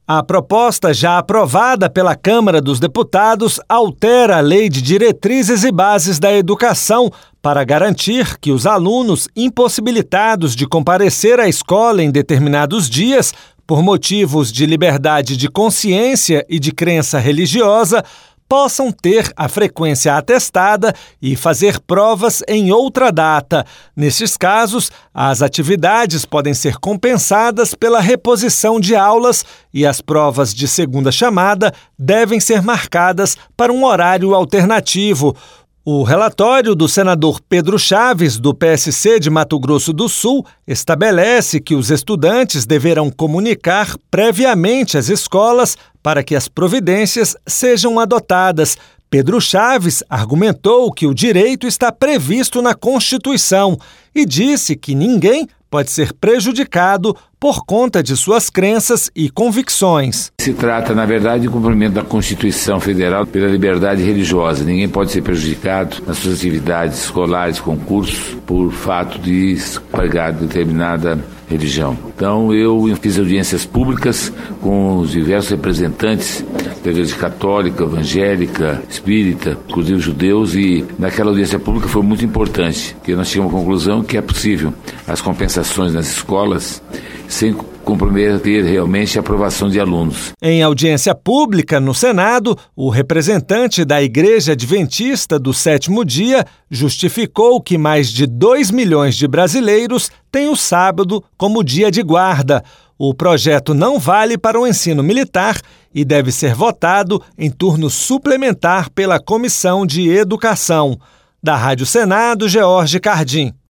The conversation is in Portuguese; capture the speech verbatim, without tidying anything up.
A proposta, já aprovada pela Câmara dos Deputados, altera a Lei de Diretrizes e Bases da Educação para garantir que os alunos impossibilitados de comparecer à escola em determinados dias, por motivos de liberdade de consciência e de crença religiosa, possam ter a frequência atestada e fazer provas em outra data. Nesses casos, as atividades podem ser compensadas pela reposição de aulas e as provas de segunda chamada devem ser marcadas para um horário alternativo. O relatório do senador Pedro Chaves, do P S C de Mato Grosso do Sul, estabelece que os estudantes deverão comunicar previamente às escolas para que as providências sejam adotadas. Pedro Chaves argumentou que o direito está previsto na Constituição e disse que ninguém pode ser prejudicado por conta de suas crenças e convicções. Se trata, na verdade, de cumprimento da Constituição Federal pela liberdade religiosa. Ninguém pode ser prejudicado nas suas atividades escolares, concursos, por fato de pregar determinada religião. Então, eu fiz audiências públicas com os diversos representantes da Igreja Católica, Evangélica, Espírita, inclusive judeus, e naquela audiência pública foi muito importante, porque nós chegamos à conclusão que é possível as compensações nas escolas sem comprometer realmente a aprovação de alunos. Em audiência pública no Senado, o representante da Igreja Adventista do Sétimo Dia justificou que mais de dois milhões de brasileiros têm o sábado como dia de guarda. O projeto não vale para o ensino militar e deve ser votado em turno suplementar pela Comissão de Educação. Da Rádio Senado, George Cardim.